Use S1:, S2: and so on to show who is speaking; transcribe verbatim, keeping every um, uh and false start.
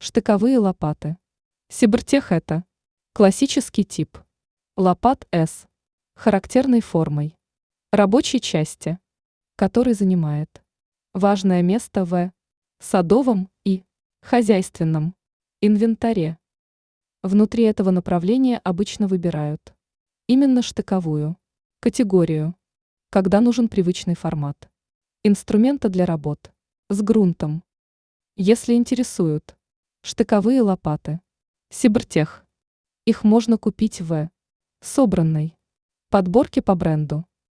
S1: Штыковые лопаты. Сибртех это классический тип лопат С, характерной формой, рабочей части, который занимает важное место в садовом и хозяйственном инвентаре. Внутри этого направления обычно выбирают именно штыковую категорию, когда нужен привычный формат инструмента для работ с грунтом. Если интересуют штыковые лопаты Сибртех, их можно купить в собранной подборке по бренду